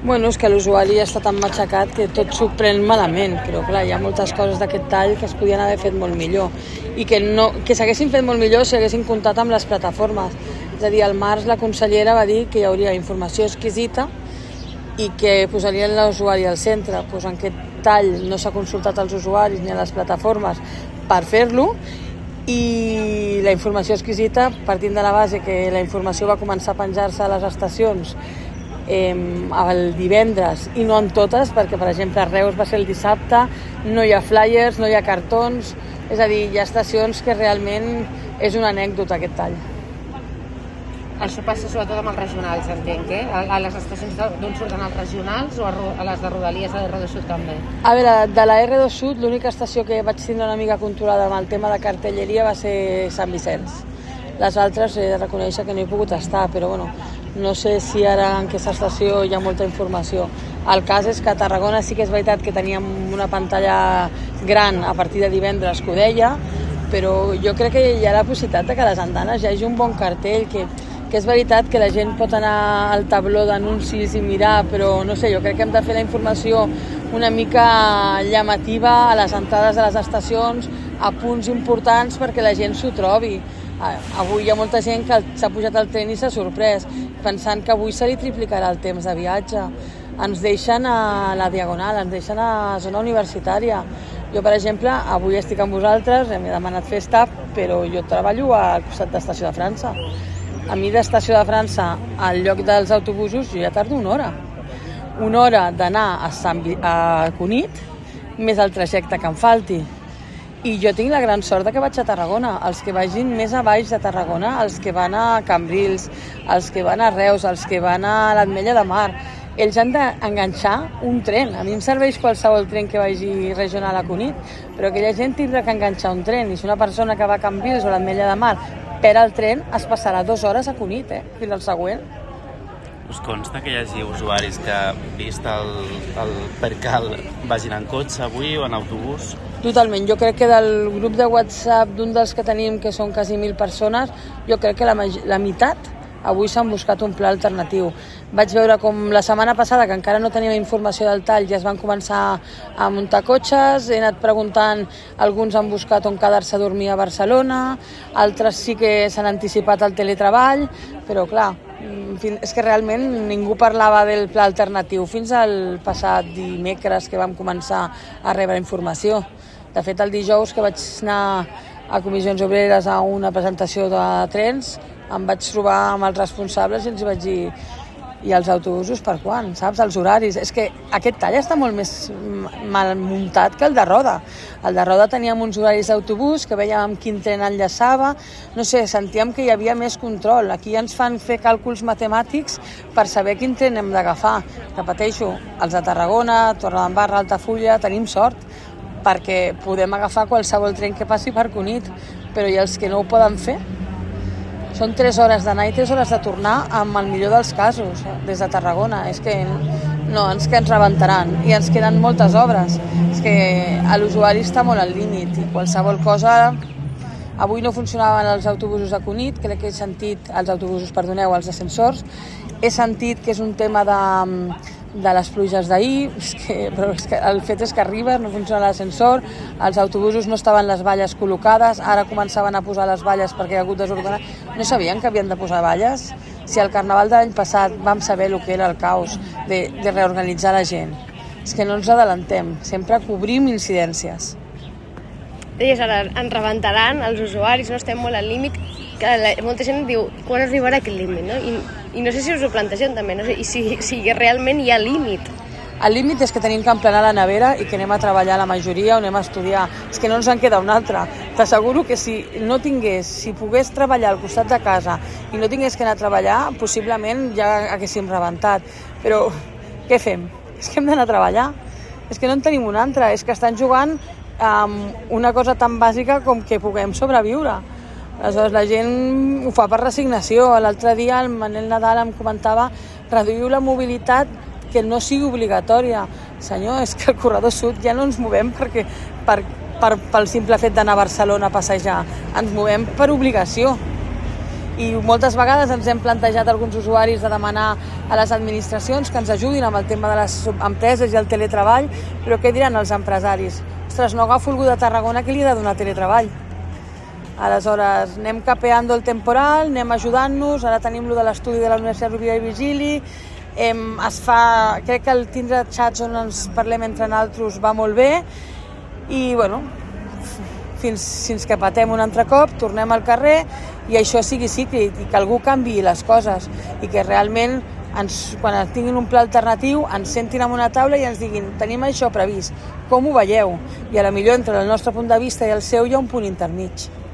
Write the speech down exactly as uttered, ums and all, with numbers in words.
Bueno, és que l'usuari està tan matxacat que tot s'ho pren malament, però clar, hi ha moltes coses d'aquest tall que es podien haver fet molt millor i que, no, que s'haguessin fet molt millor si haguessin comptat amb les plataformes. És a dir, al març la consellera va dir que hi hauria informació exquisita i que posarien l'usuari al centre. Pues en aquest tall no s'ha consultat als usuaris ni a les plataformes per fer-lo, i la informació exquisita, partint de la base que la informació va començar a penjar-se a les estacions eh, el divendres i no en totes, perquè per exemple a Reus va ser el dissabte, no hi ha flyers, no hi ha cartons, és a dir, hi ha estacions que realment és una anècdota aquest tall. Això passa sobretot amb els regionals, entenc, eh? A les estacions d'on surten els regionals o a les de Rodalies de R dos Sud també? A veure, de la R dos Sud l'única estació que vaig tindre una mica controlada amb el tema de cartelleria va ser Sant Vicenç. Les altres he de reconèixer que no he pogut estar, però bueno, no sé si ara en aquesta estació hi ha molta informació. El cas és que a Tarragona sí que és veritat que teníem una pantalla gran a partir de divendres que ho deia, però jo crec que hi ha la possibilitat de que a les andanes hi hagi un bon cartell, que que és veritat que la gent pot anar al tabló d'anuncis i mirar, però no sé, jo crec que hem de fer la informació una mica llamativa a les entrades de les estacions, a punts importants perquè la gent s'ho trobi. Avui hi ha molta gent que s'ha pujat al tren i s'ha sorprès, pensant que avui se li triplicarà el temps de viatge. Ens deixen a la Diagonal, ens deixen a zona universitària. Jo, per exemple, avui estic amb vosaltres, m'he demanat fer stop, però jo treballo al costat d'Estació de França. A mi d'Estació de França, al lloc dels autobusos, jo ja tardo una hora. Una hora d'anar a, Sant Vi- a Cunit, més el trajecte que em falti. I jo tinc la gran sort de que vaig a Tarragona. Els que vagin més a baix de Tarragona, els que van a Cambrils, els que van a Reus, els que van a l'Ametlla de Mar, ells han d'enganxar un tren. A mi em serveix qualsevol tren que vagi regional a Cunit, però aquella gent tindrà que enganxar un tren. I si una persona que va a Cambrils o a l'Ametlla de Mar per al tren, es passarà dues hores a Cunit, eh? Fins al següent. Us consta que hi hagi usuaris que, vist el, el percal, vagin en cotxe avui o en autobús? Totalment. Jo crec que del grup de WhatsApp d'un dels que tenim, que són quasi mil persones, jo crec que la, la meitat avui s'han buscat un pla alternatiu. Vaig veure com la setmana passada, que encara no teníem informació del tall, ja es van començar a muntar cotxes, he anat preguntant, alguns han buscat on quedar-se a dormir a Barcelona, altres sí que s'han anticipat al teletreball, però clar, és que realment ningú parlava del pla alternatiu fins al passat dimecres que vam començar a rebre informació. De fet, el dijous que vaig anar a Comissions Obreres a una presentació de trens, em vaig trobar amb els responsables i els vaig dir i els autobusos per quan, saps? Els horaris. És que aquest tall està molt més mal muntat que el de Roda. El de Roda teníem uns horaris d'autobús que veiem amb quin tren enllaçava, no sé, sentíem que hi havia més control. Aquí ens fan fer càlculs matemàtics per saber quin tren hem d'agafar. Repeteixo, els de Tarragona, Torredembarra, Altafulla, tenim sort perquè podem agafar qualsevol tren que passi per Cunit, però hi ha els que no ho poden fer. Són tres hores d'anar i tres hores de tornar amb el millor dels casos, des de Tarragona. És que no, ens que ens rebentaran i ens queden moltes obres. És que l'usuari està molt al límit i qualsevol cosa... Avui no funcionaven els autobusos a Cunit, crec que he sentit, els autobusos, perdoneu, els ascensors. He sentit que és un tema de, de les pluges d'ahir, és que, però és que el fet és que arribes, no funciona l'ascensor, els autobusos no estaven les valles col·locades, ara començaven a posar les valles perquè hi ha hagut desordenat. No sabien que havien de posar valles? Si al Carnaval de l'any passat vam saber el que era el caos de, de reorganitzar la gent. És que no ens adelantem, sempre cobrim incidències. Deies ara, ens rebentaran els usuaris, no estem molt al límit, que la, molta gent diu, quan arribarà aquest límit, no? I, i no sé si us ho plantegem també, no sé, i si, si realment hi ha límit. El límit és que tenim que emplenar la nevera i que anem a treballar la majoria o anem a estudiar. És que no ens en queda una altra. T'asseguro que si no tingués, si pogués treballar al costat de casa i no tingués que anar a treballar, possiblement ja haguéssim rebentat. Però què fem? És que hem d'anar a treballar. És que no en tenim una altra. És que estan jugant amb una cosa tan bàsica com que puguem sobreviure. Aleshores, la gent ho fa per resignació. L'altre dia el Manel Nadal em comentava reduir la mobilitat que no sigui obligatòria. Senyor, és que al corredor sud ja no ens movem perquè, per, per, pel simple fet d'anar a Barcelona a passejar. Ens movem per obligació. I moltes vegades ens hem plantejat alguns usuaris de demanar a les administracions que ens ajudin amb el tema de les empreses i el teletreball, però què diran els empresaris? Ostres, no agafo algú de Tarragona que li ha de donar teletreball. Aleshores, anem capeando el temporal, anem ajudant-nos, ara tenim lo de l'estudi de la Universitat Rovira i Virgili, em, es fa, crec que el tindre xats on ens parlem entre nosaltres va molt bé, i bueno, fins, fins que patem un altre cop, tornem al carrer i això sigui cíclic i que algú canviï les coses i que realment ens, quan tinguin un pla alternatiu ens sentin en una taula i ens diguin tenim això previst, com ho veieu? I a la millor entre el nostre punt de vista i el seu hi ha un punt intermig.